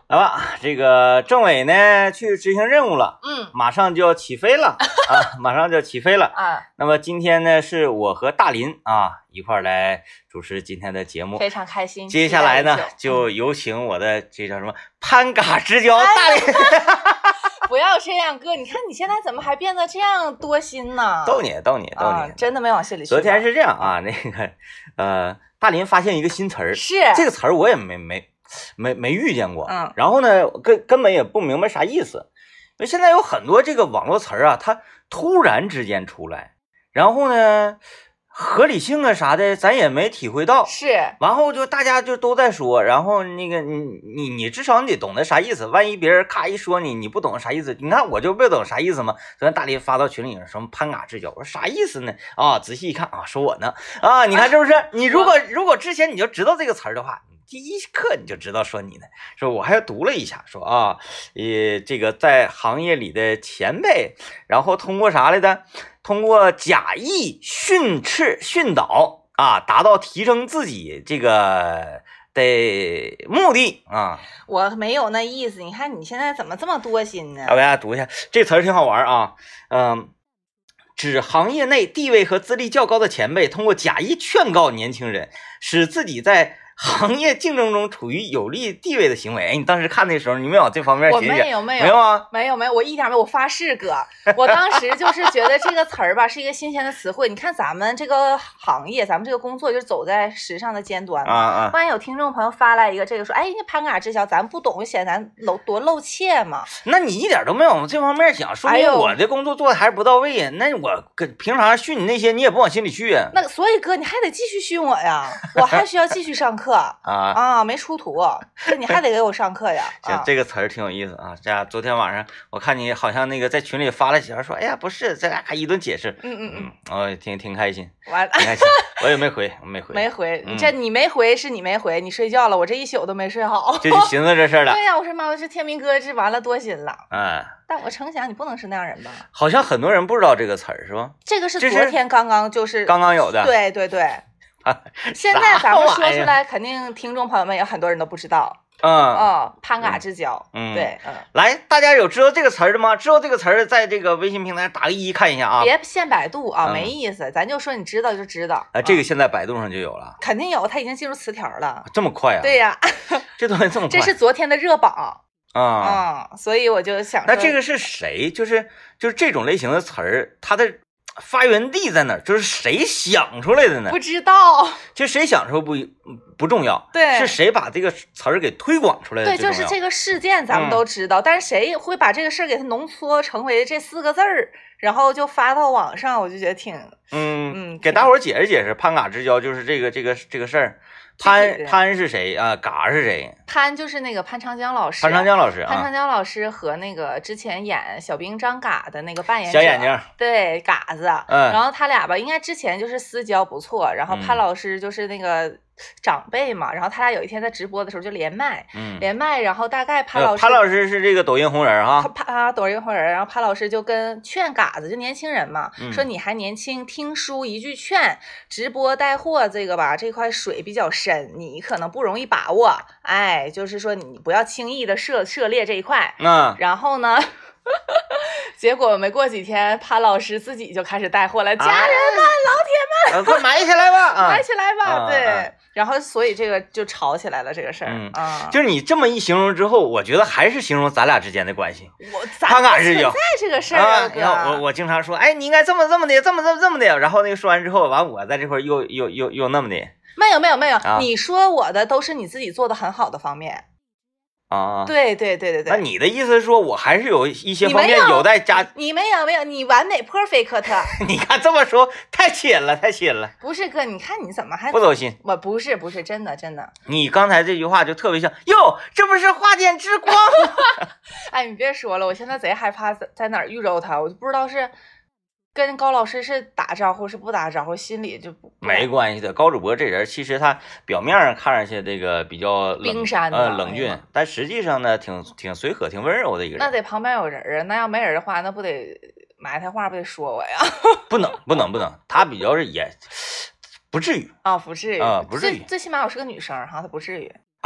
来吧，这个政委呢去执行任务了，马上就要起飞了啊，马上就要起飞了啊。 那么今天呢，是我和大林啊一块来主持今天的节目， 非常开心。 接下来呢，就有请我的这叫什么攀嘎之交大林。 不要这样，哥，你看你现在怎么还变得这样多心呢？ 逗你， 真的没往心里去。 昨天是这样啊，那个大林发现一个新词儿， 是这个词儿我也没遇见过，然后呢根本也不明白啥意思，因为现在有很多这个网络词儿啊，它突然之间出来，然后呢合理性啊啥的咱也没体会到， 是， 然后就大家就都在说，然后那个你至少你得懂得啥意思，万一别人咔一说你不懂啥意思，你看我就不懂啥意思嘛。昨天大林发到群里什么攀嘎之交，我说啥意思呢？啊，仔细一看啊，说我呢啊，你看是不是？你如果之前你就知道这个词儿的话，第一课你就知道说你呢，说我还读了一下，说啊，这个在行业里的前辈，然后通过啥来的？通过假意训导啊，达到提升自己这个的目的啊。 我没有那意思，你看你现在怎么这么多心呢？ 我给大家读一下，这词儿挺好玩啊，指行业内地位和资历较高的前辈，通过假意劝告年轻人，使自己在行业竞争中处于有利地位的行为。哎，你当时看那时候，你没往这方面我没有吗？ 没有，我一点没有，我发誓哥，我当时就是觉得这个词儿吧是一个新鲜的词汇。你看咱们这个行业，咱们这个工作就是走在时尚的尖端嘛。万一有听众朋友发来一个这个说，哎，那攀嘎之交，咱不懂，显咱多露怯嘛。 那你一点都没往这方面想，说明我的工作做的还是不到位呀。那我平常训你那些，你也不往心里去呀。 那所以哥，你还得继续训我呀，我还需要继续上课。没出图，你还得给我上课呀。 行，这个词儿挺有意思啊。这样昨天晚上我看你好像那个在群里发了几条，说哎呀不是，咱俩还一顿解释。我挺开心， 完了， 挺开心。我也没回。 你没回是你没回，你睡觉了，我这一宿都没睡好， 就寻思这事儿了。 对呀，我说妈，我这天明哥这完了多心了。但我成想你不能是那样人吧？ 好像很多人不知道这个词儿是吧？ 这个是昨天刚刚有的。 对。现在咱们说出来，肯定听众朋友们有很多人都不知道。攀嘎之交。对。 来，大家有知道这个词儿的吗？知道这个词儿，在这个微信平台打个1看一下啊。 别限百度啊，没意思。咱就说你知道就知道。 这个现在百度上就有了。 肯定有，它已经进入词条了。 这么快啊？ 对呀。 这东西这么快？ 这是昨天的热榜。所以我就想说， 那这个是谁？就是这种类型的词儿，它的发源地在哪儿？就是谁想出来的呢？ 不知道。 其实谁想出不重要， 对， 是谁把这个词儿给推广出来的？ 对，就是这个事件咱们都知道，但是谁会把这个事儿给它浓缩成为这4个字儿，然后就发到网上？我就觉得挺给大伙儿解释解释，攀嘎之交就是这个事儿。潘是谁啊？嘎是谁？ 潘就是那个潘长江老师。 潘长江老师和那个之前演小兵张嘎的那个扮演者， 小眼睛， 对，嘎子。然后他俩吧，应该之前就是私交不错，然后潘老师就是那个长辈嘛，然后他俩有一天在直播的时候就连麦，然后大概潘老师是这个抖音红人哈， 抖音红人，然后潘老师就跟劝嘎子，就年轻人嘛，说你还年轻，听书一句劝，直播带货这个吧，这块水比较深，你可能不容易把握，哎，就是说你不要轻易的涉猎这一块。然后呢结果没过几天，潘老师自己就开始带货了，家人们、老铁们， 快买起来吧， 买起来吧，对。然后所以这个就吵起来了，这个事儿。 就是你这么一形容之后，我觉得还是形容咱俩之间的关系。 攀嘎之交在这个事儿哥，我经常说，哎，你应该这么的，然后那个说完之后，完我在这块又那么的。 没有，你说我的都是你自己做的很好的方面。对。 那你的意思是说我还是有一些方面有待加？ 你没有，你完美 perfect。 你看这么说太浅了。 不是哥，你看你怎么还不走心？ 我不是，真的。 你刚才这句话就特别像，哟，这不是花间之光？ 哎，你别说了，我现在贼害怕在哪儿遇着他，我就不知道是跟高老师是打招呼是不打招呼，心里就不没关系的。高主播这人其实他表面上看上去这个比较冰山冷峻，但实际上呢挺随和挺温柔的一个人。 那得旁边有人啊，那要没人的话，那不得埋汰话不得说我呀？ 不能，他比较是也不至于不至于不至于， 最起码我是个女生哈，他不至于。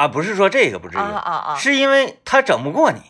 啊，不是说这个不至于是因为他整不过你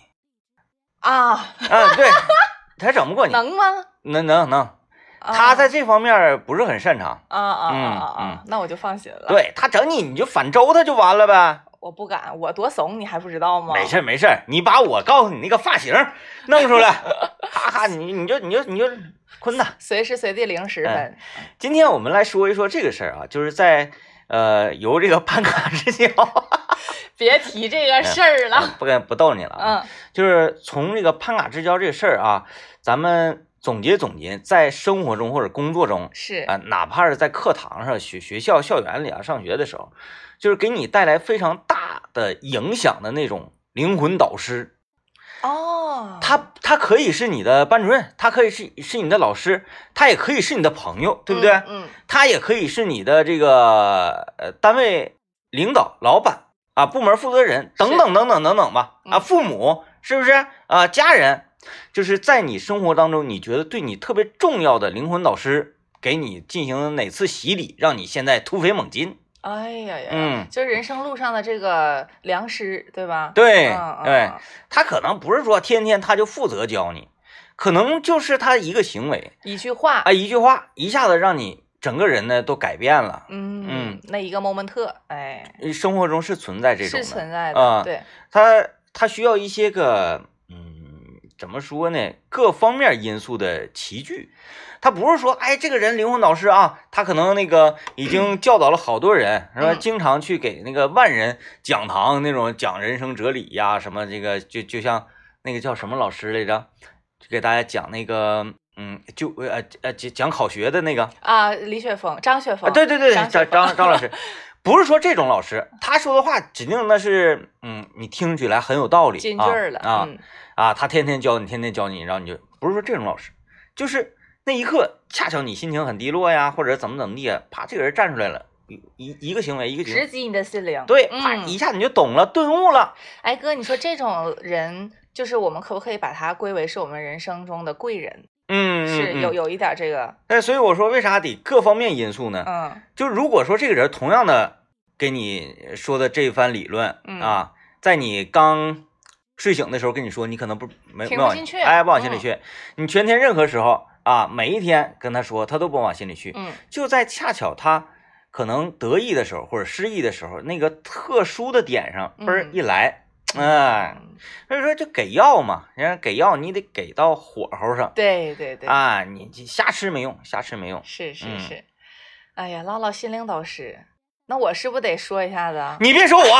对，他整不过你， 能吗？ 能。他在这方面不是很擅长那我就放心了。 对，他整你就反周他就完了呗。 我不敢，我多怂你还不知道吗？ 没事，你把我告诉你那个发型弄出来，哈，你就坤他， 随时随地0-10分。 今天我们来说一说这个事儿啊，就是在由这个潘卡之交， 别提这个事儿了， 不逗你了就是从这个潘卡之交这个事儿啊，咱们总结，在生活中或者工作中是哪怕是在课堂上、学校校园里啊上学的时候，就是给你带来非常大的影响的那种灵魂导师。他可以是你的班主任，他可以是你的老师，他也可以是你的朋友，对不对？他也可以是你的这个单位领导、老板啊，部门负责人等等吧父母是不是家人，就是在你生活当中你觉得对你特别重要的灵魂导师给你进行哪次洗礼，让你现在突飞猛进。 哎呀，就是人生路上的这个良师，对吧？ 对，他可能不是说天天他就负责教你，可能就是他一个行为， 一句话一下子让你整个人呢都改变了。 那一个 moment， 生活中是存在这种的， 是存在的。对， 他需要一些个怎么说呢，各方面因素的齐聚。他不是说这个人灵魂导师啊，他可能那个已经教导了好多人，是吧？经常去给那个万人讲堂那种讲人生哲理呀，什么这个就像那个叫什么老师来着，就给大家讲那个讲考学的那个李雪峰、张雪峰， 对，张老师。不是说这种老师他说的话指定那是你听起来很有道理， 金句了他天天教你，然后你就不是说这种老师，就是那一刻恰巧你心情很低落呀，或者怎么地啊，啪，这个人站出来了，一个行为直击你的心灵， 对，啪一下你就懂了，顿悟了。 哥，你说这种人就是我们可不可以把他归为是我们人生中的贵人？是有一点这个。 所以我说为啥得各方面因素呢？就如果说这个人同样的给你说的这一番理论在你刚睡醒的时候跟你说，你可能没不进去， 不往心里去。你全天任何时候每一天跟他说，他都不往心里去。就在恰巧他可能得意的时候或者失意的时候，那个特殊的点上一来。所以说就给药嘛，人家给药你得给到火候上。 对你瞎吃没用。 是。哎呀，唠心灵导师，那我是不是得说一下子？ 你别说我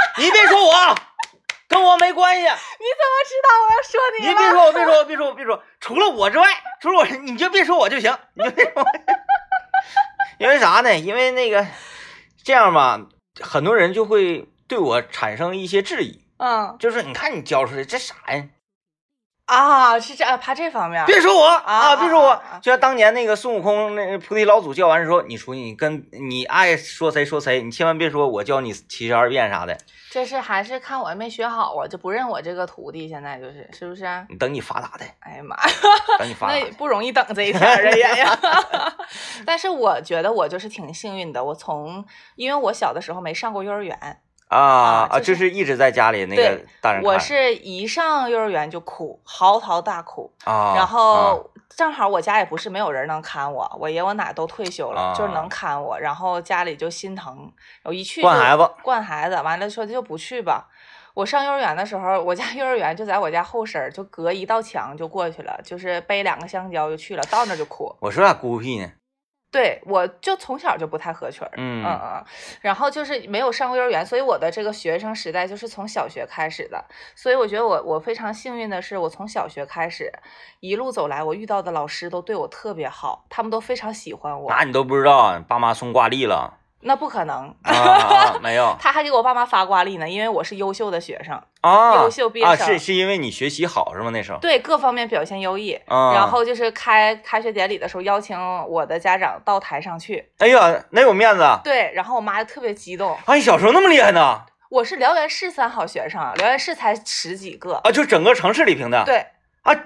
跟我没关系。你怎么知道我要说你了？ 你别说，除了我之外，你就别说我就行，你就别说我。因为啥呢？因为那个这样吧，很多人就会对我产生一些质疑。就是你看你教出来这啥呀？ 是这怕这方面。 别说我别说我，就像当年那个孙悟空那菩提老祖教完说，你出去你爱说谁，你千万别说我教你72变啥的。 这是还是看我没学好啊，就不认我这个徒弟，现在是不是？ 你等你发达的。 哎呀妈， 等你发达。 那也不容易等这一天啊呀。但是我觉得我就是挺幸运的，因为我小的时候没上过幼儿园。 就是一直在家里那个大人看。 我是一上幼儿园就哭，嚎啕大哭然后正好我家也不是没有人能看我爷我奶都退休了，就是能看我，然后家里就心疼，我一去就惯孩子，完了说就不去吧。我上幼儿园的时候，我家幼儿园就在我家后身，就隔一道墙就过去了，就是背2个香蕉就去了，到那就哭。 我说咋孤僻呢？ 对，我就从小就不太合群然后就是没有上过幼儿园，所以我的这个学生时代就是从小学开始的，所以我觉得我非常幸运的是，我从小学开始一路走来，我遇到的老师都对我特别好，他们都非常喜欢我。 那你都不知道，爸妈送挂历了？ 那不可能没有， 他还给我爸妈发挂历呢，因为我是优秀的学生优秀毕业生是因为你学习好是吗？那时候对各方面表现优异然后就是开学典礼的时候邀请我的家长到台上去。 哎呀，那有面子。 对，然后我妈就特别激动。 你小时候那么厉害呢？ 我是辽源市3好学生，辽源市才10几个就整个城市里评的。 对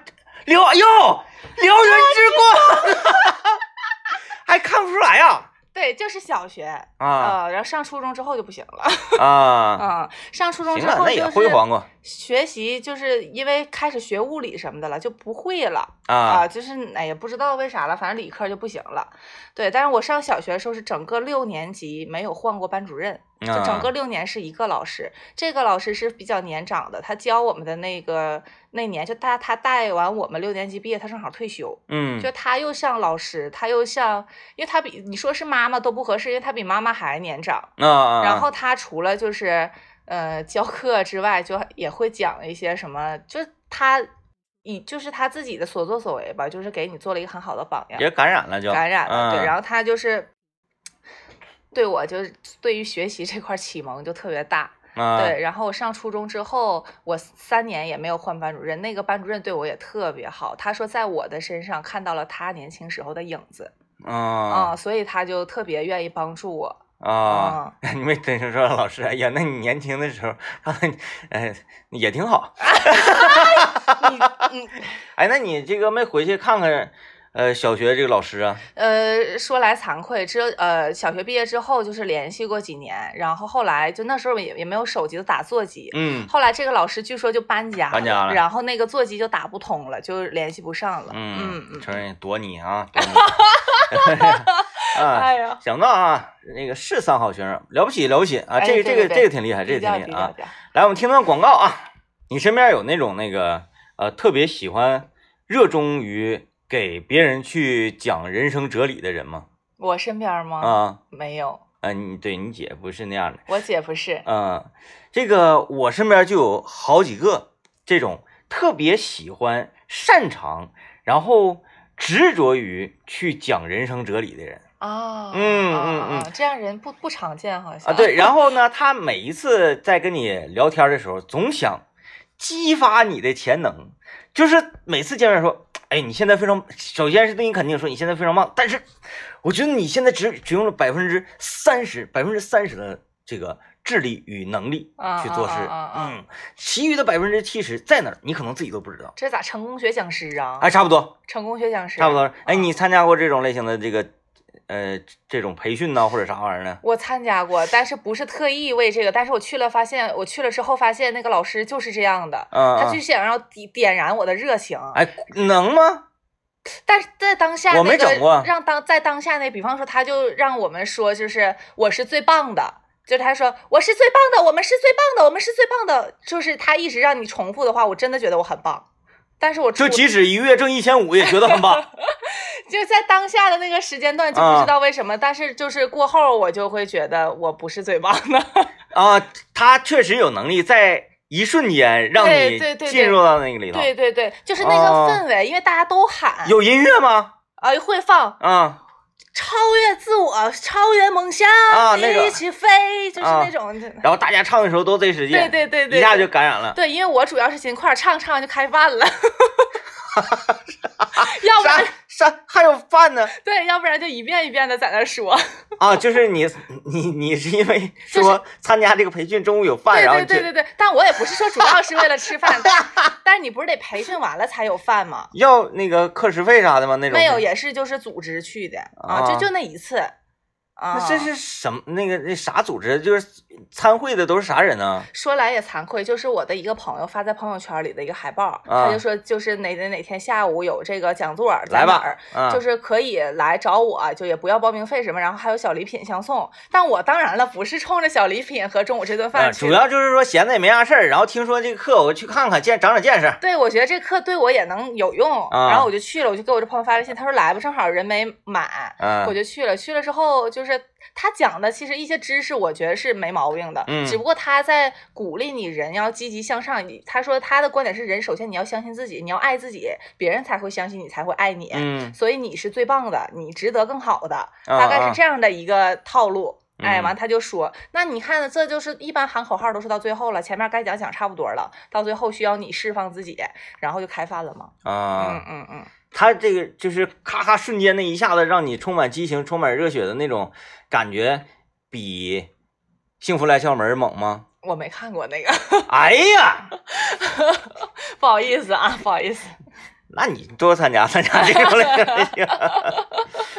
辽源之光还看不出来呀。 对，就是小学然后上初中之后就不行了上初中之后那也辉煌过， 学习就是因为开始学物理什么的了，就不会了就是也不知道为啥了，反正理科就不行了。对，但是我上小学的时候是整个6年级没有换过班主任，就整个6年是一个老师，这个老师是比较年长的，他教我们的那年就他带完我们6年级毕业，他正好退休，就他又像老师，他又像，因为他比你说是妈妈都不合适，因为他比妈妈还年长然后他除了就是教课之外，就也会讲一些什么，就是他自己的所作所为吧，就是给你做了一个很好的榜样， 也感染了对，然后他就是对我就是对于学习这块启蒙就特别大对，然后我上初中之后，我3年也没有换班主任，那个班主任对我也特别好，他说在我的身上看到了他年轻时候的影子所以他就特别愿意帮助我你没真是说老师，哎呀，那你年轻的时候也挺好哎，那你这个没回去看看小学这个老师啊？ 说来惭愧，小学毕业之后就是联系过几年，然后后来就那时候也没有手机，都打座机。后来这个老师据说就搬家了，然后那个座机就打不通了，就联系不上了。 承认躲你啊，躲你哎呀， 想不到啊，那个是3好学生，了不起了不起啊！这个挺厉害，这个挺厉害啊！来，我们听段广告啊。你身边有那种特别喜欢热衷于给别人去讲人生哲理的人吗？ 我身边吗？没有。 对，你姐不是那样的。 我姐不是。 这个我身边就有好几个这种特别喜欢、擅长，然后执着于去讲人生哲理的人。 这样人不常见，好像对，然后呢，他每一次在跟你聊天的时候，总想激发你的潜能，就是每次见面说，哎，你现在非常，首先是对你肯定说你现在非常棒，但是我觉得你现在只用了30%的这个智力与能力去做事，其余的70%在哪儿，你可能自己都不知道。 这咋成功学讲师啊？ 差不多， 成功学讲师差不多。哎，你参加过这种类型的这种培训呢，或者啥玩意儿呢？ 我参加过，但是不是特意为这个，但是我去了之后发现那个老师就是这样的，他就想要点燃我的热情。 哎，能吗？ 但是在当下我没整过， 在当下比方说他就让我们说，就是我是最棒的，就是他说我是最棒的，我们是最棒的，我们是最棒的，就是他一直让你重复的话，我真的觉得我很棒。但是我就即使1个月挣1500也觉得很棒。 就在当下的那个时间段就不知道为什么，但是就是过后我就会觉得我不是最棒的他确实有能力在一瞬间让你进入到那个里头。 对，就是那个氛围，因为大家都喊。 有音乐吗？ 会放超越自我，超越梦想一起飞，就是那种然后大家唱的时候都贼使劲， 对， 一下就感染了。 对，因为我主要是寻块唱就开饭了。要不然还有饭呢？ 对，要不然就一遍一遍的在那说就是你是因为说参加这个培训中午有饭，然后对，但我也不是说主要是为了吃饭，但是你不是得培训完了才有饭吗？ 要那个课时费啥的吗？那种没有，也是就是组织去的就那一次。 那这是什么？那啥组织？就是参会的都是啥人呢？ 说来也惭愧，就是我的一个朋友发在朋友圈里的一个海报，他就说就是哪天下午有这个讲座在哪儿，就是可以来找我，就也不要报名费什么，然后还有小礼品相送。但我当然了，不是冲着小礼品和中午这顿饭去， 主要就是说闲的也没啥事儿，然后听说这个课我去看看，长见识。 对，我觉得这课对我也能有用，然后我就去了，我就给我这朋友发微信，他说来吧，正好人没满，我就去了。去了之后就是他讲的其实一些知识我觉得是没毛病的，只不过他在鼓励你人要积极向上。他说他的观点是人首先你要相信自己，你要爱自己，别人才会相信你，才会爱你，所以你是最棒的，你值得更好的，大概是这样的一个套路。完他就说，那你看这就是一般喊口号都是到最后了，前面该讲差不多了，到最后需要你释放自己，然后就开饭了嘛。他这个就是咔咔瞬间那一下子让你充满激情充满热血的那种感觉，比幸福来敲门猛吗？我没看过那个。哎呀不好意思啊，不好意思。那你多参加这种类型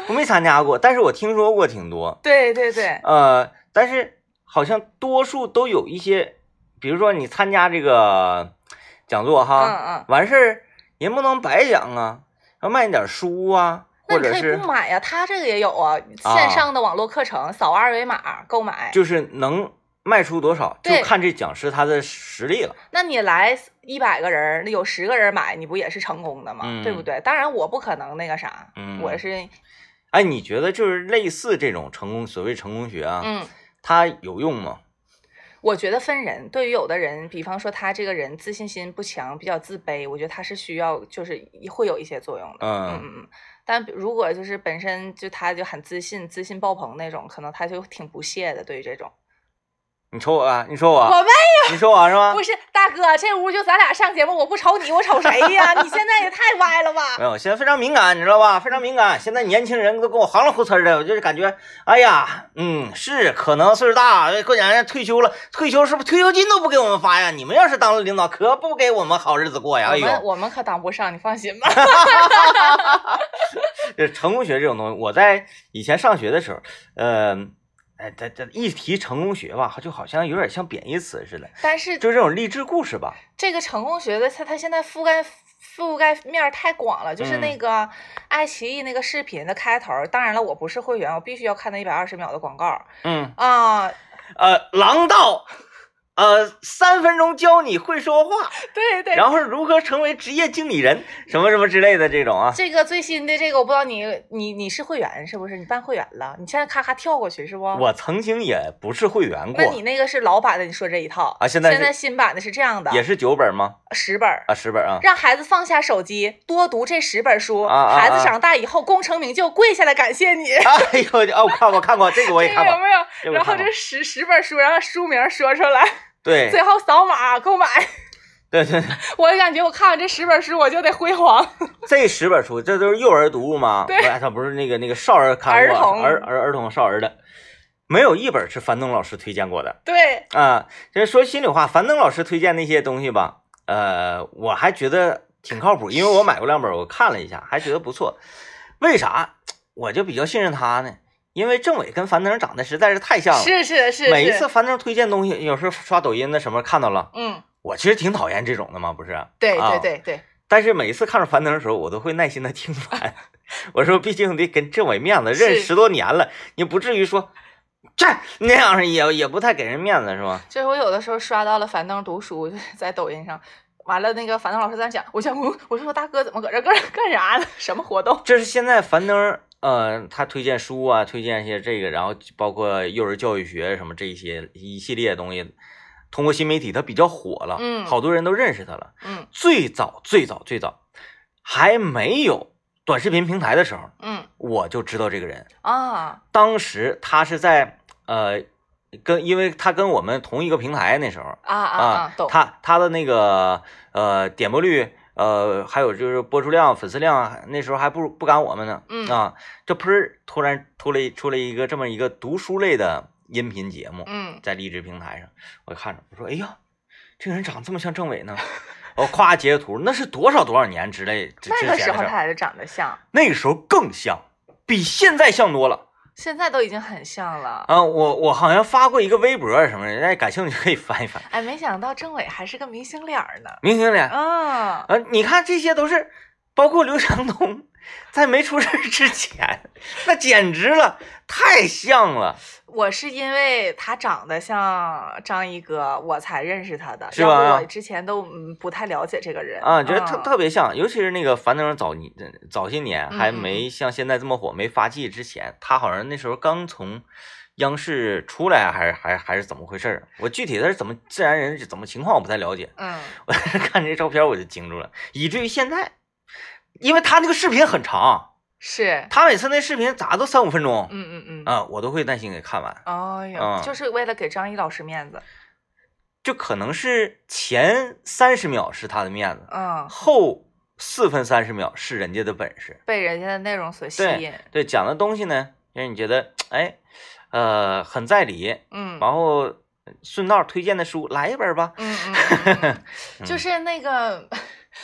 我没参加过，但是我听说过挺多。 对对对， 但是好像多数都有一些，比如说你参加这个讲座哈，完事儿人不能白讲啊，要卖点书啊，或者是那你可以不买呀，他这个也有啊，线上的网络课程，扫二维码购买， 就是能卖出多少，就看这讲师他的实力了。 那你来100个人，有10个人买，你不也是成功的吗？对不对？当然我不可能那个啥，我是。 哎，你觉得就是类似这种所谓成功学啊，它有用吗？ 我觉得分人，对于有的人，比方说他这个人自信心不强，比较自卑，我觉得他是需要，就是会有一些作用的。但如果就是本身就他就很自信爆棚那种，可能他就挺不屑的。对于这种， 你瞅我啊，你说我， 我没有， 你说我是吗？ 不是，大哥，这屋就咱俩上节目，我不瞅你，我瞅谁呀？你现在也太歪了吧？ 没有，现在非常敏感，你知道吧？非常敏感。现在年轻人都跟我行了胡呲的，我就是感觉，哎呀，是可能岁数大，过两年退休了，退休是不是退休金都不给我们发呀？你们要是当了领导，可不给我们好日子过呀！哎呦， 我们可当不上，你放心吧。 这成功学这种东西，我在以前上学的时候，这一提成功学吧，就好像有点像贬义词似的。 但是就这种励志故事吧， 这个成功学的它现在覆盖面太广了。就是那个爱奇艺那个视频的开头，当然了，我不是会员，我必须要看那120秒的广告。 狼道。3分钟教你会说话， 对对， 然后如何成为职业经理人，什么什么之类的这种啊。 这个最新的这个我不知道你是会员是不是？你办会员了？你现在咔咔跳过去是不？ 我曾经也不是会员过。 那你那个是老版的？你说这一套啊？现在新版的是这样的， 也是9本吗 ？10本啊，10本啊。 让孩子放下手机，多读这10本书，孩子长大以后功成名就，跪下来感谢你。 哎呦，我看过这个，我也看过。 有没有？然后这10本书，然后书名说出来。 对， 最后扫码购买。 对， 我感觉我看完这10本书我就得辉煌。 这10本书，这都是幼儿读物吗？ 对， 它不是那个少儿看过，儿童少儿的，没有一本是樊登老师推荐过的。 对啊，这说心里话，樊登老师推荐那些东西吧，我还觉得挺靠谱，因为我买过2本，我看了一下，还觉得不错。为啥？我就比较信任他呢？因为政委跟樊登长得实在是太像了， 是。 每一次樊登推荐东西，有时候刷抖音的什么看到了，我其实挺讨厌这种的嘛，不是？ 对。 但是每一次看着樊登的时候，我都会耐心的听完。我说，毕竟得跟政委面子，认识10多年了，你不至于说这那样也不太给人面子，是吧？ 就是我有的时候刷到了樊登读书，在抖音上。完了，那个樊登老师在讲，我说大哥怎么搁这干啥呢？什么活动？ 这是现在樊登他推荐书啊，推荐一些这个，然后包括幼儿教育学什么这一系列东西，通过新媒体他比较火了，好多人都认识他了。最早还没有短视频平台的时候，我就知道这个人啊。 当时他是在因为他跟我们同一个平台那时候懂。 他的那个点播率。还有就是播出量、粉丝量，那时候还不赶我们呢。这突然出了一个这么一个读书类的音频节目。在荔枝平台上，我看着我说，哎呀，这个人长这么像政委呢。我夸截个图，那是多少年之类之前的事。 那个时候他还是长得像， 那个时候更像，比现在像多了。 现在都已经很像了我好像发过一个微博什么的，大家感兴趣可以翻一翻。 哎，没想到政委还是个明星脸呢。 明星脸你看这些都是，包括刘强东在没出事之前，那简直了，太像了。 我是因为他长得像张一哥，我才认识他的， 是吧？ 我之前都不太了解这个人觉得特别像，尤其是那个樊登早些年还没像现在这么火，没发迹之前，他好像那时候刚从央视出来，还是怎么回事？我具体他是怎么自然人怎么情况我不太了解。我看这照片我就惊住了，以至于现在，因为他那个视频很长。 是他每次那视频咋都3-5分钟，我都会耐心给看完。 哎呀，就是为了给张一老师面子， 就可能是前30秒是他的面子，后4分30秒是人家的本事， 被人家的内容所吸引。 对，讲的东西呢，让你觉得很在理，然后顺道推荐的书来一本吧， 就是那个。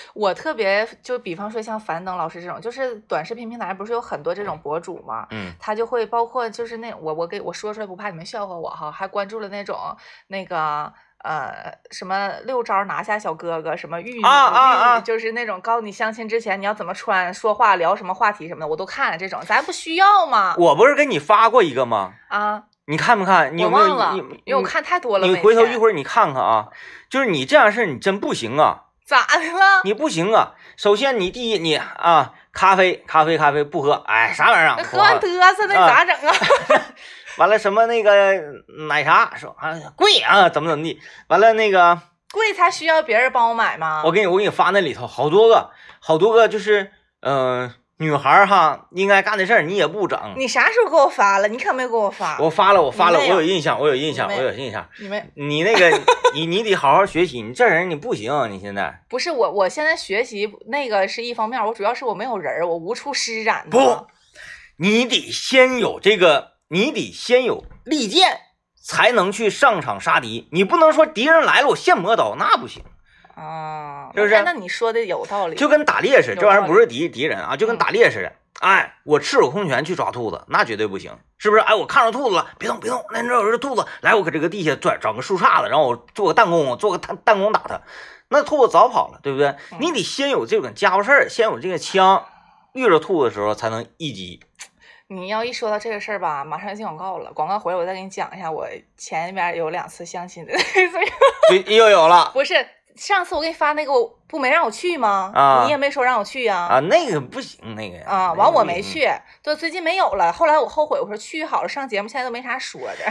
我特别就比方说像樊登老师这种，就是短视频平台不是有很多这种博主嘛，他就会包括就是那我说出来不怕你们笑话我哈，还关注了那种那个什么6招拿下小哥哥，什么玉女就是那种告诉你相亲之前你要怎么穿、说话、聊什么话题什么的，我都看了这种，咱不需要吗？ 我不是给你发过一个吗？ 啊。 你看不看？你有没有？ 因为我看太多了。 你回头一会儿你看看啊，就是你这样事你真不行啊！ 咋的了？ 你不行啊！首先你第一，你啊，咖啡不喝，哎，啥玩意儿？ 喝完嘚瑟那咋整啊？ 完了什么那个奶茶说啊贵啊，怎么地？完了那个贵才需要别人帮我买吗？ 我给你发那里头好多个，就是女孩哈应该干的事儿你也不整。 你啥时候给我发了？你可没给我发。 我发了，我有印象。你那个你得好好学习，你这人你不行，你现在不是我现在学习那个是一方面，我主要是我没有人，我无处施展。 不，你得先有利剑，才能去上场杀敌。你不能说敌人来了我现磨刀，那不行。是不是？ 那你说的有道理， 就跟打猎似的，这玩意儿不是敌人啊，就跟打猎似的。哎，我赤手空拳去抓兔子，那绝对不行，是不是？哎，我看着兔子了，别动，那有只兔子，来，我搁这个地下找个树杈子，然后我做个弹弓，打它，那兔子早跑了，对不对？你得先有这种家伙事儿，先有这个枪，遇着兔子的时候才能一击。 你要一说到这个事儿吧，马上进广告了。广告回来我再给你讲一下，我前面有2次相亲的又有了， 不是。上次我给你发那个，我不没让我去吗？你也没说让我去呀。 那个不行，那个完我没去，就最近没有了。后来我后悔，我说去好了，上节目现在都没啥说的。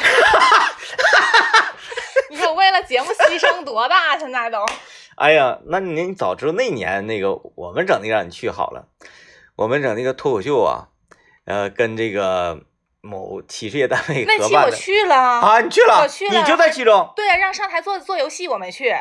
你说我为了节目牺牲多大，现在都。 哎呀，那你早知道那年那个我们整那个让你去好了，我们整那个脱口秀啊，跟这个某企事业单位合办的。 那期我去了啊， 你去了， 我去了， 你就在其中。 对啊，让上台做游戏，我没去。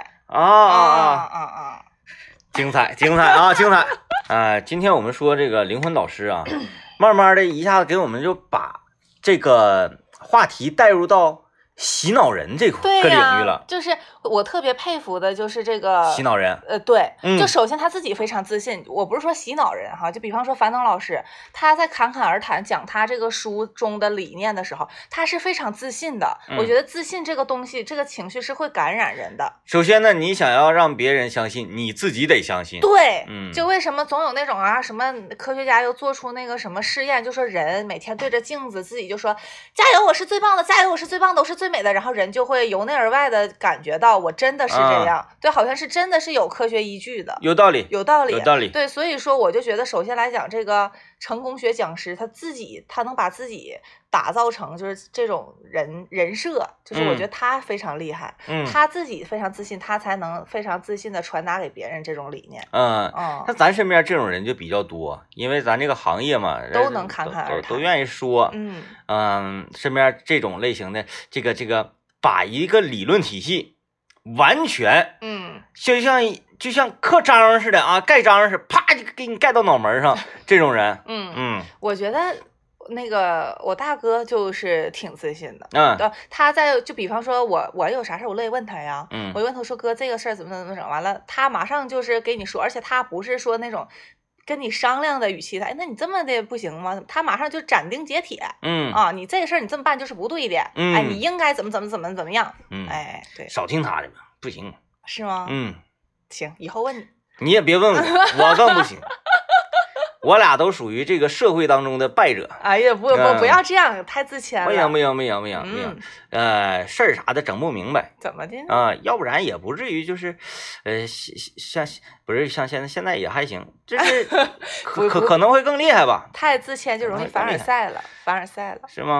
精彩啊，精彩啊！今天我们说这个灵魂导师啊，慢慢的一下子给我们就把这个话题带入到洗脑人这个领域了。 就是我特别佩服的就是这个洗脑人。 对，就首先他自己非常自信。我不是说洗脑人哈，就比方说樊登老师，他在侃侃而谈讲他这个书中的理念的时候，他是非常自信的。我觉得自信这个东西，这个情绪是会感染人的。 首先呢，你想要让别人相信，你自己得相信。 对，就为什么总有那种什么科学家又做出那个什么试验，就说人每天对着镜子自己就说加油，我是最棒的，加油，我是最棒的，我是最美的，然后人就会由内而外的感觉到我真的是这样。对，好像是真的是有科学依据的， 有道理。 对，所以说我就觉得，首先来讲，这个成功学讲师他能把自己打造成就是这种人设，就是我觉得他非常厉害。他自己非常自信，他才能非常自信的传达给别人这种理念。 那咱身边这种人就比较多，因为咱这个行业嘛， 都能侃侃而谈， 都愿意说。身边这种类型的这个把一个理论体系完全就像刻章似的啊，盖章似的，啪就给你盖到脑门上，这种人。 我觉得那个我大哥就是挺自信的。他就比方说我有啥事我乐意问他呀。我就问他说哥这个事儿怎么整，完了他马上就是给你说，而且他不是说那种跟你商量的语气，那你这么的不行吗？他马上就斩钉截铁。你这个事儿你这么办就是不对的。你应该怎么样。对， 少听他的吧，不行。 是吗？行，以后问你。 你也别问我更不行。我俩都属于这个社会当中的败者。 哎呀，不要这样，太自谦了。 没有。事儿啥的整不明白。 怎么的？ 要不然也不至于就是，不是像现在也还行，就是可能会更厉害吧。 太自谦就容易凡尔赛了， 是吗？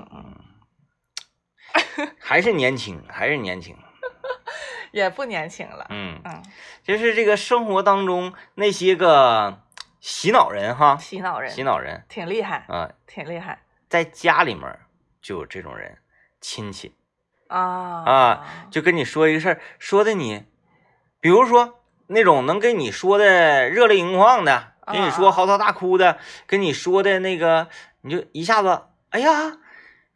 还是年轻。 也不年轻了。 就是这个生活当中那些个洗脑人哈， 洗脑人挺厉害挺厉害。 在家里面就有这种人，亲戚就跟你说一个事儿，说的你，比如说那种能跟你说的热泪盈眶的，跟你说嚎啕大哭的，跟你说的那个，你就一下子，哎呀，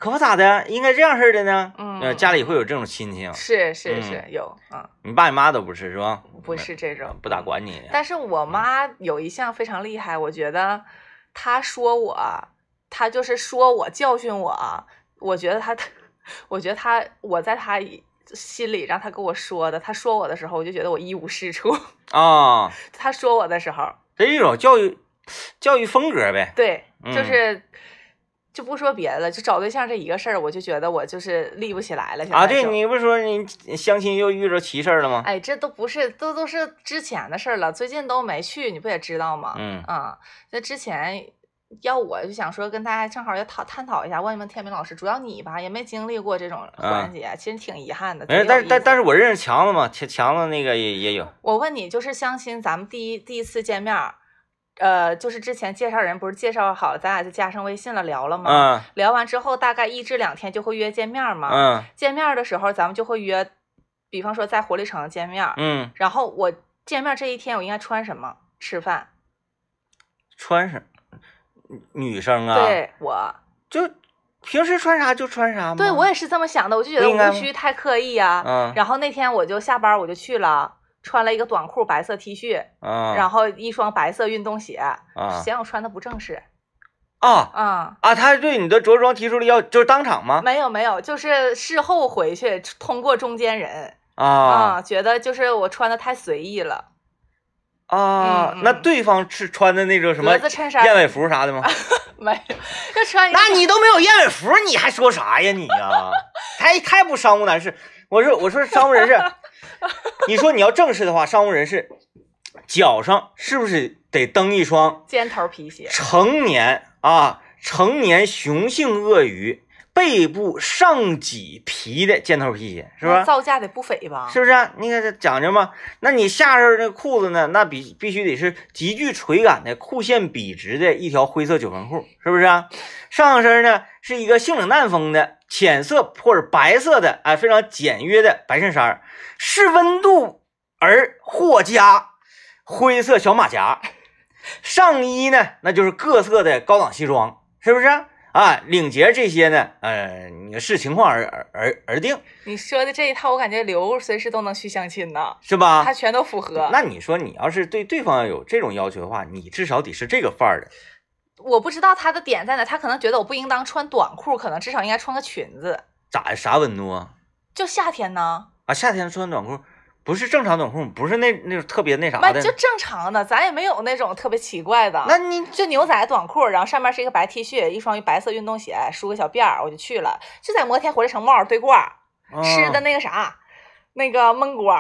可不咋的，应该这样式的呢。家里会有这种亲戚。 是有， 你爸你妈都不是吧？ 不是这种， 不咋管你。 但是我妈有一项非常厉害，我觉得她说我，她就是说我教训我，我觉得我在她心里让她跟我说的，她说我的时候，我就觉得我一无是处啊。 她说我的时候， 这一种教育风格呗。 对，就不说别的了，就找对象这一个事儿，我就觉得我就是立不起来了。 啊，对，你不是说你相亲又遇着奇事儿了吗？ 哎，这都不是，都是之前的事儿了，最近都没去，你不也知道吗？那之前要我就想说跟大家正好也探讨一下，问问天明老师，主要你吧也没经历过这种环节，其实挺遗憾的。 但是我认识强子嘛，强子那个也有。 我问你，就是相亲，咱们第一次见面。就是之前介绍人不是介绍好，咱俩就加上微信了，聊了吗？聊完之后大概1至2天就会约见面嘛。见面的时候咱们就会约，比方说在活力城见面。然后我见面这一天我应该穿什么吃饭？ 穿什么？女生啊？ 对，我就平时穿啥就穿啥嘛。 对，我也是这么想的，我就觉得无需太刻意啊。然后那天我就下班我就去了。穿了一个短裤白色 T 恤，然后一双白色运动鞋，嫌我穿的不正式。 他对你的着装提出了就是当场吗？ 没有，就是事后回去通过中间人觉得就是我穿的太随意了。 那对方是穿的那种什么格子衬衫、 燕尾服啥的吗？ 没有，就穿一个。 那你都没有燕尾服，你还说啥呀你呀？太不商务男士。我说商务人士。你说你要正式的话，商务人士脚上是不是得蹬一双尖头皮鞋？ 成年雄性鳄鱼背部上麂皮的尖头皮鞋，是吧？ 造价得不菲吧？ 是不是？你看讲究吗？那你下身这裤子呢？那必须得是极具垂感的裤线笔直的一条灰色九分裤，是不是啊？上身呢是一个性冷淡风的浅色或者白色的非常简约的白衬衫，视温度而或加灰色小马甲，上衣呢那就是各色的高档西装，是不是领结这些呢你视情况而定。 你说的这一套我感觉刘随时都能去相亲呢， 是吧？ 他全都符合。 那你说你要是对对方有这种要求的话，你至少得是这个范儿的。 我不知道他的点在哪，他可能觉得我不应当穿短裤，可能至少应该穿个裙子。 啥温度啊？ 就夏天呢。 夏天穿短裤不是正常短裤，不是那种特别那啥的。 就正常的，咱也没有那种特别奇怪的。 那你就牛仔短裤，然后上面是一个白 T 恤，一双白色运动鞋，梳个小辫儿，我就去了，就在摩天活力城帽对过吃的那个啥，那个焖锅。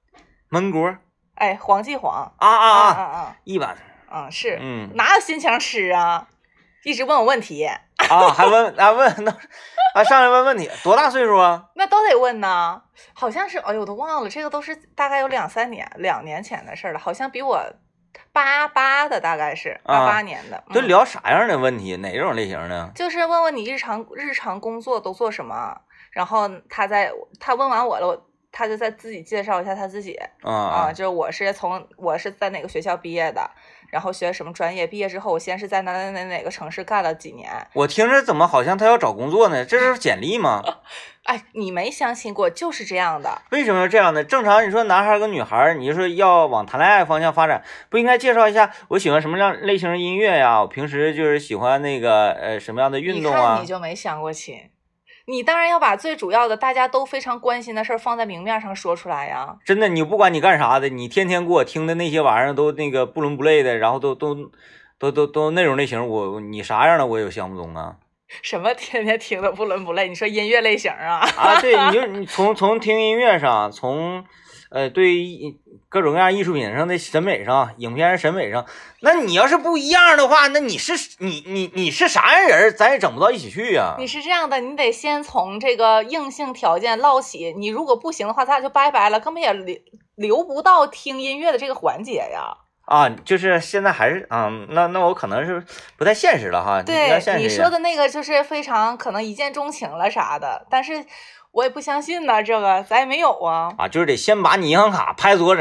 黄记黄一般。 是，哪有心情吃啊？一直问我问题还问上来问问题，多大岁数啊？ 那都得问呢，好像是，我都忘了，这个都是大概有2年前的事了，好像比我88的，大概是88年的。 都聊啥样的问题？哪种类型的？ 就是问问你日常工作都做什么，然后他问完我了，他就再自己介绍一下他自己就是我是在哪个学校毕业的，然后学什么专业，毕业之后我先是在哪个城市干了几年。 我听着怎么好像他要找工作呢？这是简历吗？ 你没相信过，就是这样的。 为什么要这样呢？正常你说男孩跟女孩，你就说要往谈恋爱方向发展，不应该介绍一下我喜欢什么样类型的音乐呀？我平时就是喜欢那个什么样的运动啊？ 你看你就没相过亲。你当然要把最主要的大家都非常关心的事儿放在明面上说出来呀。 真的，你不管你干啥的，你天天给我听的那些玩意儿都那个不伦不类的，然后都那种类型，你啥样的我也相不中啊。 什么天天听的不伦不类？你说音乐类型啊？ 对，你从听音乐上，从对各种各样艺术品上的审美上，影片审美上，那你要是不一样的话，那你是啥样人，咱也整不到一起去呀。 你是这样的，你得先从这个硬性条件唠起，你如果不行的话，咱俩就拜拜了，根本也留不到听音乐的这个环节呀。 就是现在还是那我可能是不太现实了哈。 对，你说的那个就是非常可能一见钟情了啥的，但是我也不相信呢，这个咱也没有啊。 就是得先把你银行卡拍左整，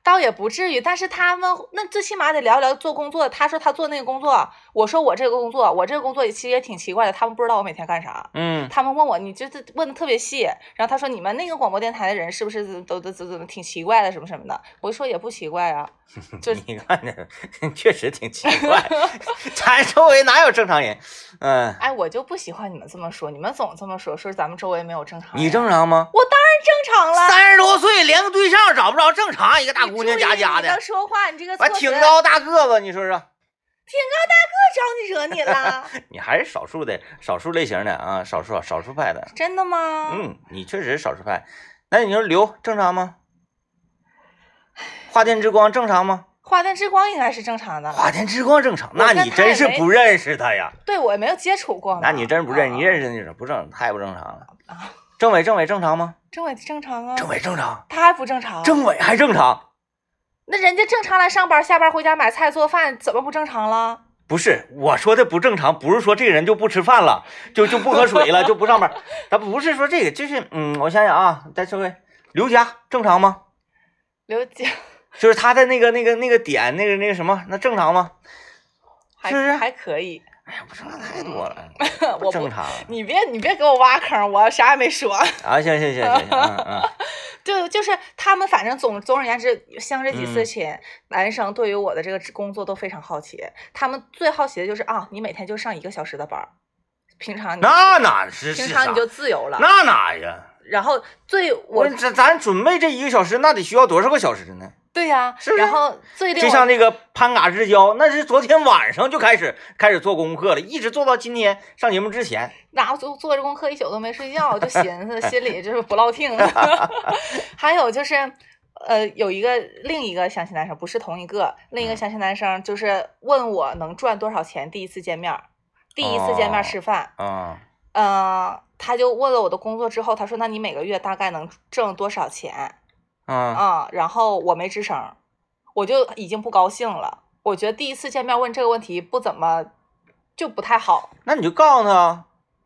倒也不至于，但是他们那最起码得聊聊做工作。他说他做那个工作，我说我这个工作，我这个工作其实也挺奇怪的，他们不知道我每天干啥。他们问我，你就是问的特别细，然后他说你们那个广播电台的人是不是都挺奇怪的什么什么的？我就说也不奇怪啊，就你看着确实挺奇怪，咱周围哪有正常人？ 哎，我就不喜欢你们这么说，你们总这么说咱们周围没有正常人。 你正常吗？ 我当然正常了 ，30多岁连个对象找不着，正常，一个大姑娘家的。 你说话，你这个挺高大个子，你说说。 挺高大个，招你惹你了？ 你还是少数类型的啊，少数派的。 真的吗？ 你确实是少数派。那你说刘正常吗？华电之光正常吗？ 华电之光应该是正常的。 华电之光正常，那你真是不认识他呀？ 对，我也没有接触过。 那你真不认识，你认识那种不正，太不正常了。政委正常吗？ 政委正常啊。 政委正常， 他还不正常？ 政委还正常。 那人家正常来上班，下班回家买菜做饭，怎么不正常了？ 不是我说的不正常，不是说这个人就不吃饭了，就不喝水了，就不上班。他不是说这个，就是我想想啊，在这位刘佳正常吗？ 刘佳就是他的那个点，那个什么，那正常吗？是不是还可以？ 哎呀，不正常太多了，不正常。 你别给我挖坑，我啥也没说。 啊，行， 就是他们反正总而言之，相这几次亲，男生对于我的这个工作都非常好奇。他们最好奇的就是你每天就上1个小时的班，平常那哪是？ 平常你就自由了。 那哪呀？ 然后咱准备这1个小时，那得需要多少个小时呢？ 对呀， 是然后就像那个攀嘎之交，那是昨天晚上就开始做功课了，一直做到今天上节目之前。 那我做着功课一宿都没睡觉，就寻思心里就是不落听。还有就是有另一个相亲男生，不是同一个，另一个相亲男生就是问我能赚多少钱，第一次见面吃饭。他就问了我的工作之后，他说那你每个月大概能挣多少钱？然后我没吱声，我就已经不高兴了。我觉得第一次见面问这个问题不太好。 那你就告诉他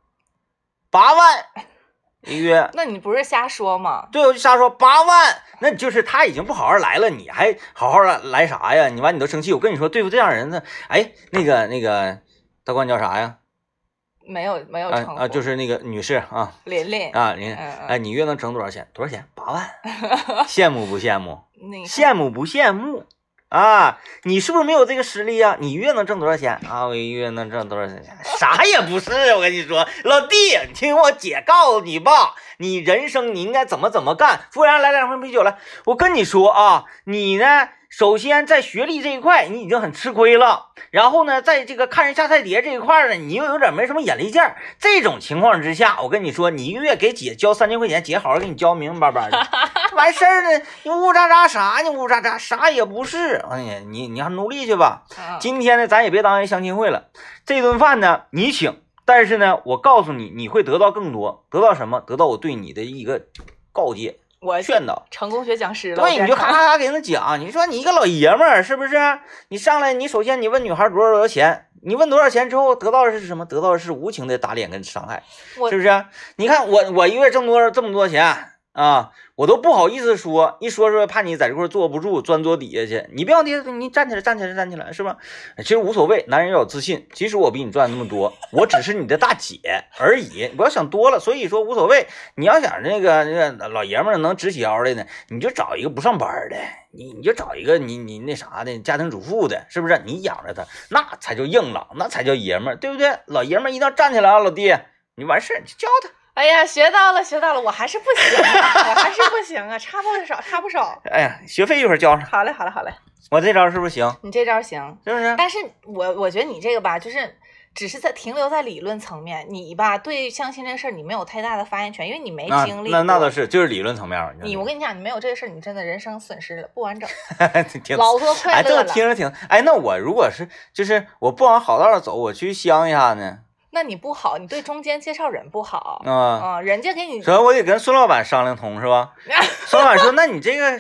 8万1个月。 那你不是瞎说吗？ 对，我就瞎说8万，那就是他已经不好好来了，你还好好来啥呀？你都生气。我跟你说，对付这样人呢，哎，那个大官叫啥呀？ 没有称呼就是那个女士啊， 琳琳啊，哎，你月能挣多少钱？多少钱？8万，羡慕不羡慕？羡慕不羡慕啊？你是不是没有这个实力啊？你月能挣多少钱啊？我一月能挣多少钱？啥也不是，我跟你说，老弟，你听我姐告诉你吧，你人生你应该怎么干。服务员来2瓶啤酒来，我跟你说啊，你呢？首先在学历这一块你已经很吃亏了，然后呢在这个看人下菜碟这一块呢你又有点没什么眼力劲儿。这种情况之下，我跟你说，你1个月给姐交3000块钱，姐好好给你教明明白白的，完事儿呢你呜喳喳啥呢？呜喳喳啥也不是。哎呀，你还努力去吧。今天呢咱也别当人相亲会了，这顿饭呢你请，但是呢我告诉你，你会得到更多。得到什么？得到我对你的一个告诫， 我劝导。 成功学讲师了。 对，你就咔咔给他讲，你说你一个老爷们儿是不是？你上来，你首先你问女孩多少钱，你问多少钱之后得到的是什么？得到的是无情的打脸跟伤害，是不是？你看我一个月挣这么多钱啊，我都不好意思说，一说怕你在这块坐不住，钻桌底下去。你别往地下，你站起来，是吧？其实无所谓，男人要有自信。其实我比你赚那么多，我只是你的大姐而已，不要想多了。所以说无所谓。你要想那个老爷们能直起腰来呢，你就找一个不上班的，你就找一个你那啥的家庭主妇的，是不是？你养着他，那才叫硬朗，那才叫爷们儿，对不对？老爷们儿一定要站起来啊，老弟，你完事儿你就教他。 哎呀，学到了，我还是不行啊，差不少。 哎呀，学费一会儿交上。 好嘞。 我这招是不是行？ 你这招行， 是不是？ 但是我觉得你这个吧，就是只是停留在理论层面，你吧对相亲这事儿你没有太大的发言权，因为你没经历过。 那倒是，就是理论层面。 我跟你讲，你没有这个事儿，你真的人生损失了不完整，老多快乐了。 这个听着挺。哎，那我如果是就是我不往好道上走，我去相一下呢？ 那你不好，你对中间介绍人不好人家给你， 所以我得跟孙老板商量通，是吧？孙老板说：“那你这个，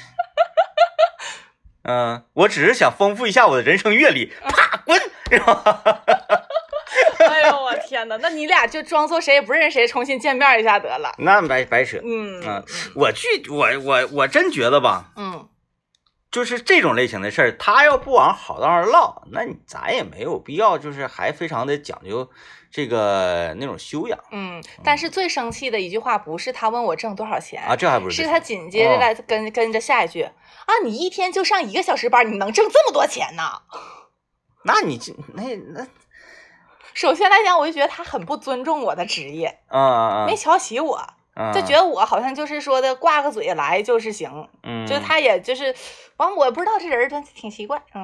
我只是想丰富一下我的人生阅历，啪滚，是吧？” 哎呦我天哪！那你俩就装作谁也不认识谁，重新见面一下得了。 那白扯。我真觉得吧， 就是这种类型的事儿，他要不往好道上唠，那咱也没有必要，就是还非常的讲究这个那种修养。 但是最生气的一句话不是他问我挣多少钱啊，这还不是， 是他紧接着来跟着下一句啊，你一天就上1个小时班，你能挣这么多钱呢？ 那你这那。 首先来讲，我就觉得他很不尊重我的职业，没瞧起我，就觉得我好像就是说的挂个嘴来就是行，就他也就是完，我不知道这人真挺奇怪，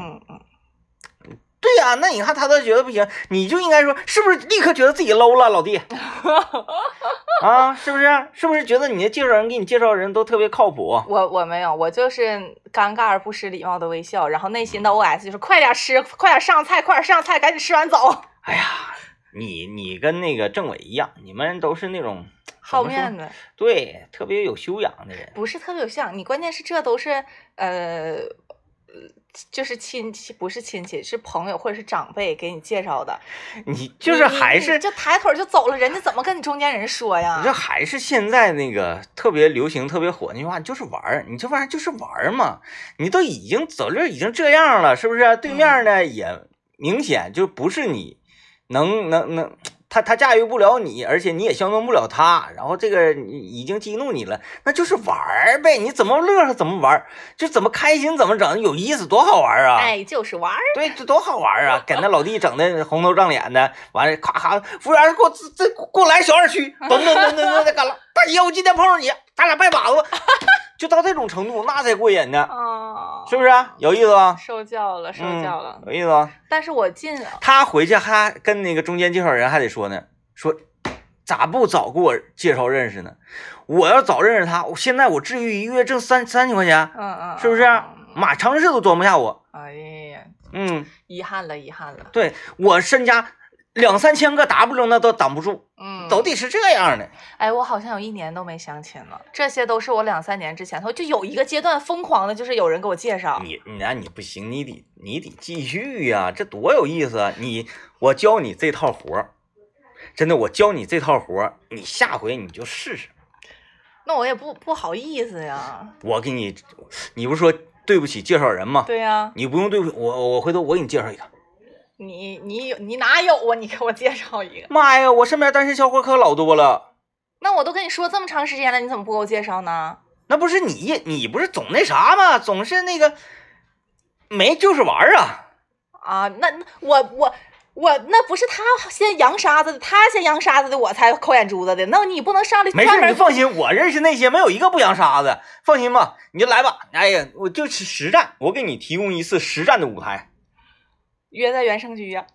对呀，那你看他都觉得不行，你就应该说是不是立刻觉得自己 low 了，老弟啊，是不是？是不是觉得你的介绍人给你介绍的人都特别靠谱？ 我没有，我就是尴尬而不失礼貌的微笑，然后内心的 OS 就是快点吃，快点上菜，快点上菜，赶紧吃完走。 哎呀，你跟那个政委一样，你们都是那种好面子， 对，特别有修养的人。 不是特别有修养，你关键是这都是就是亲戚，不是亲戚，是朋友或者是长辈给你介绍的。 你就是还是就抬腿就走了，人家怎么跟你中间人说呀？ 你这还是现在那个特别流行、特别火那句话，就是玩儿。你这玩意儿就是玩儿嘛，你都已经走这已经这样了，是不是？对面呢也明显就不是你能。他驾驭不了你，而且你也相中不了他，然后这个已经激怒你了，那就是玩儿呗，你怎么乐怎么玩，就怎么开心怎么整，有意思多好玩啊！ 哎，就是玩儿， 对，这多好玩啊！给那老弟整的红头胀脸的，完了咔咔，服务员给我来小2区，等的干了，大姐我今天碰上你，咱俩拜把子，就到这种程度，那才过瘾呢。是不是有意思吧？ 受教了， 有意思吧？ 但是我进了， 他回去还跟那个中间介绍人还得说呢，说咋不早给我介绍认识呢？我要早认识他，现在我至于1个月挣三千块钱，是不是？马城市都装不下我。 哎呀，遗憾了。 对，我身家2、3千个 W 那都挡不住，都得是这样的。 哎，我好像有1年都没相亲了，这些都是我2、3年之前，就有一个阶段疯狂的，就是有人给我介绍。 你不行，你得继续呀，这多有意思啊！我教你这套活，真的，我教你这套活，你下回你就试试。 那我也不好意思呀。 我给你不是说对不起介绍人吗？ 对呀， 你不用对不起我回头我给你介绍一个。 你哪有啊？你给我介绍一个。 妈呀，我身边单身小伙可老多了。 那我都跟你说这么长时间了，你怎么不给我介绍呢？ 那不是你不是总那啥吗？总是那个没就是玩啊。 那我那不是他先扬沙子的，他先扬沙子的，我才抠眼珠子的。那你不能上来。 没事，你放心，我认识那些没有一个不扬沙子，放心吧，你就来吧。哎呀，我就是实战，我给你提供一次实战的舞台。 约在原生居呀。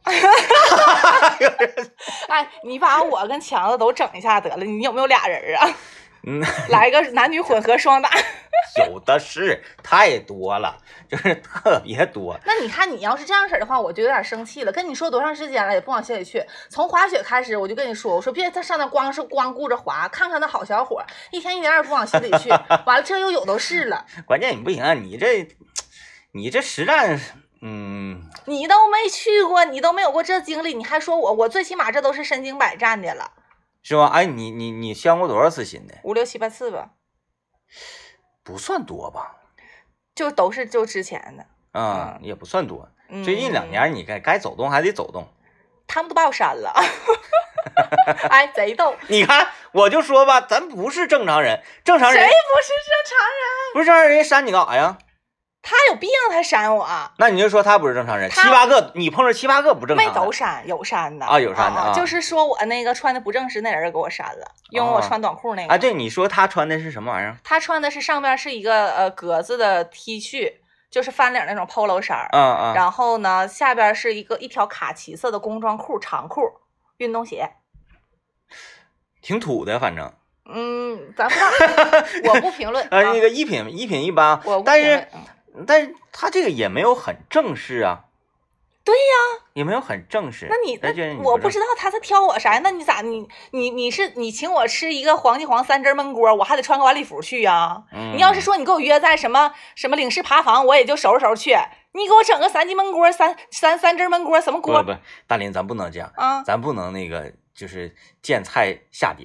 哎，你把我跟强子都整一下得了，你有没有俩人啊？来个男女混合双打。 有的是，太多了，就是特别多。 那你看，你要是这样式的话，我就有点生气了。跟你说多长时间了，也不往心里去。从滑雪开始，我就跟你说，我说别再上那光顾着滑，看看那好小伙，一天一点也不往心里去。完了，这又有都是了。 关键你不行啊，你这实战。 你都没去过，你都没有过这经历，你还说我最起码这都是身经百战的了， 是吗？哎，你相过多少次亲的 ？5、6、7、8次吧， 不算多吧？ 就都是就之前的， 也不算多。最近2年你该走动还得走动， 他们都把我删了。哎，贼逗！ 你看，我就说吧，咱不是正常人，正常人谁不是正常人？ 不是正常人删你干啥呀？ 他有病才删我， 那你就说他不是正常人，7、8个，你碰着7、8个不正常的， 没都删，有删的啊，有删的啊， 就是说我那个穿的不正式那人给我删了，因为我穿短裤那个。 对，你说他穿的是什么玩意儿？ 他穿的是上边是一个格子的 T 恤，就是翻领那种 polo 衫，然后呢下边是一条卡其色的工装裤长裤，运动鞋， 挺土的，反正。 咱不知道，我不评论。 那个一品一般，但是他这个也没有很正式啊。 对呀， 也没有很正式。 那我不知道他在挑我啥呀？那你咋你请我吃一个黄记黄3汁焖锅，我还得穿个晚礼服去呀？你要是说你给我约在什么领事扒房，我也就收拾收拾去。你给我整个3记焖锅三汁焖锅什么锅？ 不，大林，咱不能这样啊，咱不能那个就是见菜下碟。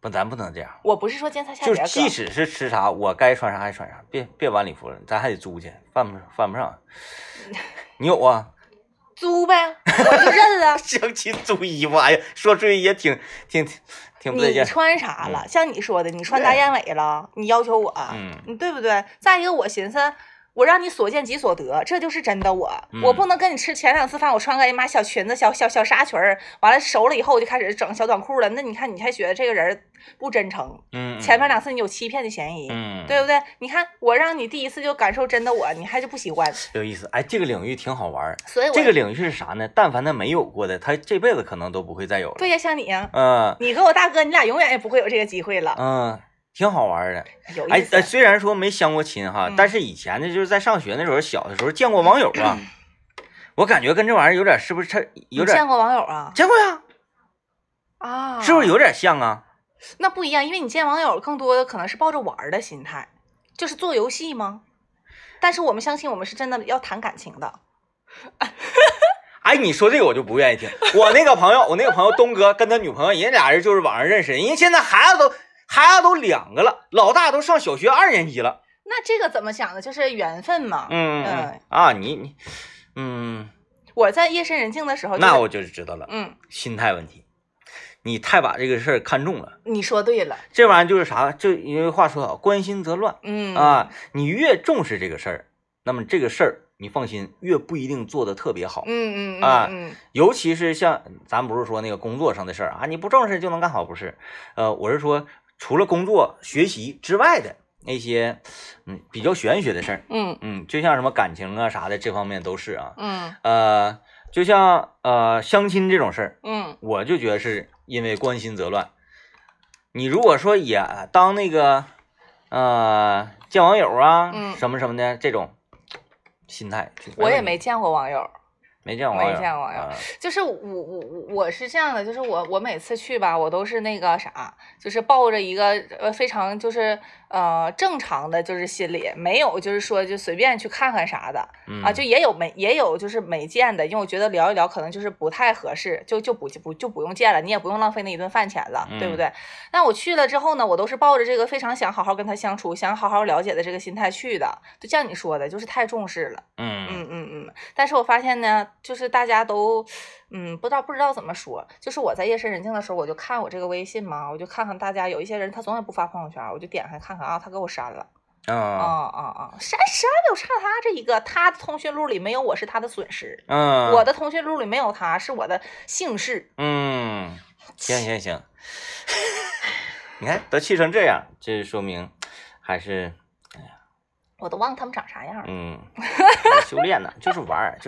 咱不能这样。 我不是说见菜下碟， 就即使是吃啥，我该穿啥还穿啥，别晚礼服了，咱还得租去，犯不上。你有啊？ 租呗，我就认了。 相亲租衣服，哎呀，说出去也挺不对劲。 你穿啥了？像你说的，你穿大雁尾了，你要求我，对不对？再一个，我寻思。我让你所见即所得，这就是真的我。我不能跟你吃前2次饭，我穿个妈小裙子、小纱裙儿，完了熟了以后我就开始整小短裤了。那你看，你还觉得这个人不真诚？前面2次你有欺骗的嫌疑，对不对？你看我让你第1次就感受真的我，你还是不喜欢。 有意思，哎，这个领域挺好玩。 所以这个领域是啥呢？但凡他没有过的，他这辈子可能都不会再有了。 对呀，像你呀，你和我大哥，你俩永远也不会有这个机会了。 挺好玩的， 有意思。 哎，虽然说没相过亲哈，但是以前呢，就是在上学那时候，小的时候见过网友啊。我感觉跟这玩意儿有点，是不是？他有点见过网友啊？ 见过呀。 啊， 是不是有点像啊？ 那不一样，因为你见网友更多的可能是抱着玩的心态，就是做游戏吗？但是我们相信，我们是真的要谈感情的。 哎，你说这个我就不愿意听。我那个朋友东哥跟他女朋友，人俩人就是网上认识，人家现在孩子都2个了，老大都上小学2年级了。 那这个怎么想的？就是缘分嘛。 你我在夜深人静的时候， 那我就知道了。心态问题，你太把这个事儿看重了。 你说对了， 这玩意儿就是啥？就因为话说好，关心则乱。你越重视这个事儿，那么这个事儿你放心，越不一定做得特别好。尤其是像咱不是说那个工作上的事儿啊，你不重视就能干好，不是？我是说。除了工作、学习之外的那些，比较玄学的事儿，就像什么感情啊啥的，这方面都是啊，就像相亲这种事儿，我就觉得是因为关心则乱。你如果说也当那个见网友啊，什么什么的这种心态， 我也没见过网友。 没见过网友， 就是我是这样的，就是我每次去吧，我都是那个啥，就是抱着一个非常就是正常的就是心理，没有就是说就随便去看看啥的啊，就也有就是没见的，因为我觉得聊一聊可能就是不太合适，就不用见了，你也不用浪费那一顿饭钱了，对不对？那我去了之后呢，我都是抱着这个非常想好好跟他相处，想好好了解的这个心态去的，就像你说的，就是太重视了，但是我发现呢。就是大家都，不知道怎么说。就是我在夜深人静的时候，我就看我这个微信嘛，我就看看大家有一些人他总也不发朋友圈，我就点开看看啊，他给我删了。删有差他这一个，他的通讯录里没有我是他的损失，我的通讯录里没有他是我的幸事。 行，你看都气成这样，这说明还是。 我都忘了他们长啥样了。 修炼呢，就是玩儿。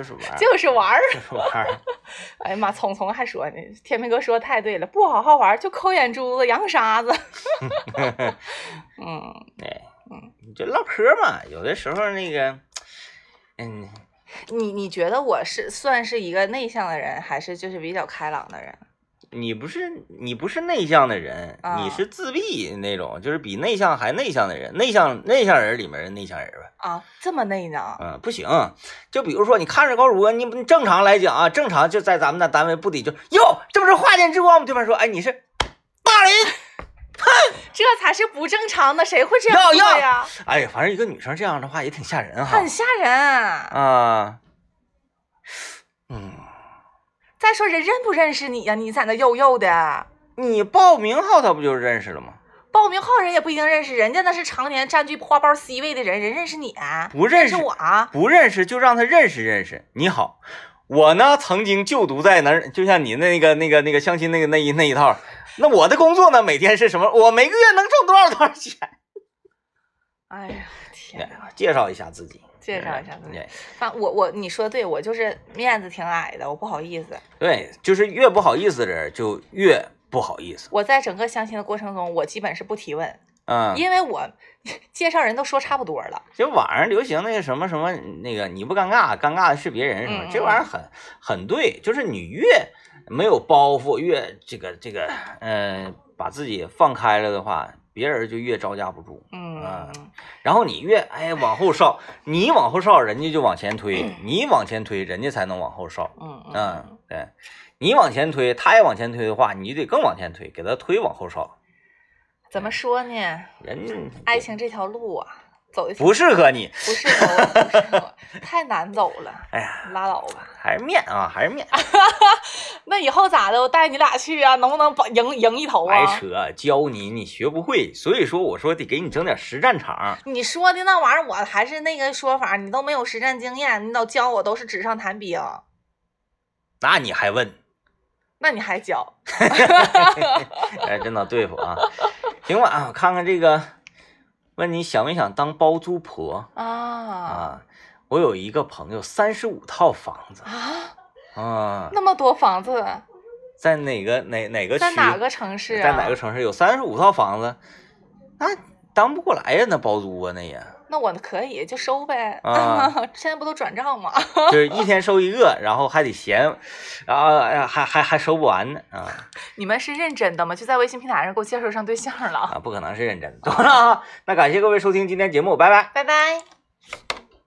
哎呀妈，聪聪还说呢，天明哥说的太对了，不好好玩就抠眼珠子、扬沙子。 你就唠嗑嘛，有的时候那个， 你觉得我算是一个内向的人，还是就是比较开朗的人？ 你不是内向的人，你是自闭那种，就是比内向还内向的人，内向人里面的内向人呗。 这么内呢？ 不行。就比如说你看着高主播，你正常来讲啊，正常就在咱们的单位不得就哟，这不是花间之光吗？对面说，哎，你是大林， 这才是不正常的，谁会这样做呀？ 哎，反正一个女生这样的话也挺吓人哈， 很吓人啊。再说人认不认识你呀？你在那悠的， 你报名号他不就认识了吗？ 报名号人也不一定认识，人家那是常年占据花包 C 位的人，人认识你不认识我啊？ 不认识就让他认识。你好，我呢曾经就读在那儿，就像你那个相亲那一套。那我的工作呢，每天是什么？我每个月能挣多少钱？ 哎呀天啊！ 介绍一下自己。 你说的对，我就是面子挺矮的，我不好意思。 对，就是越不好意思的人就越不好意思。 我在整个相亲的过程中，我基本是不提问，因为我介绍人都说差不多了。 就网上流行那个什么那个你不尴尬，尴尬的是别人什么，这玩意儿很对，就是你越没有包袱，越这个把自己放开了的话，别人就越招架不住。然后你越往后稍，你往后稍，人家就往前推；你往前推，人家才能往后稍。对，你往前推，他也往前推的话，你得更往前推，给他推往后稍。 怎么说呢？ 人爱情这条路啊，走的不适合你， 不适合我，不适合我，太难走了。 哎呀， 拉倒吧。 还是面啊，还是面。 那以后咋的？我带你俩去啊，能不能赢一头啊？ 白扯，教你学不会，所以说我说得给你整点实战场。 你说的那玩意儿，我还是那个说法，你都没有实战经验，你老教我都是纸上谈兵。 那你还问？ 那你还教？ 哎，真能对付啊！行吧啊，看看这个，问你想没想当包租婆啊？我有一个朋友，35套房子啊， 那么多房子， 在哪个区？ 在哪个城市啊？ 在哪个城市有35套房子？那当不过来呀，那包租啊，那也。 那我可以就收呗啊！ 现在不都转账吗？ 就是一天收一个，然后还得闲，然后还收不完呢啊！ 你们是认真的吗？就在微信平台上给我介绍上对象了啊？不可能是认真的。懂了啊！那感谢各位收听今天节目，拜拜， 拜拜。